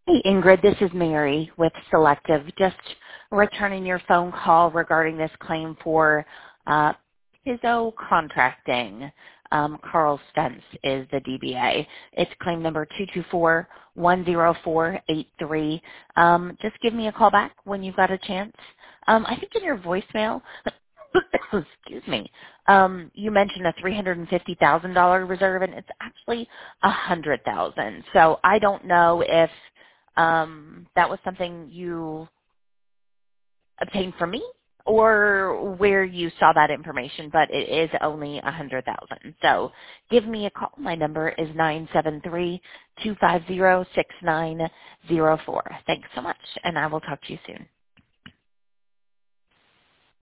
Hey, Ingrid, this is Mary with Selective. Just returning your phone call regarding this claim for Pizzo Contracting. Carl Stentz is the DBA. It's claim number 224-10483. Just give me a call back when you've got a chance. I think in your voicemail, excuse me, you mentioned a $350,000 reserve, and it's actually $100,000. So I don't know if that was something you obtained from me or where you saw that information, but it is only $100,000. So give me a call. My number is 973-250-6904. Thanks so much, and I will talk to you soon.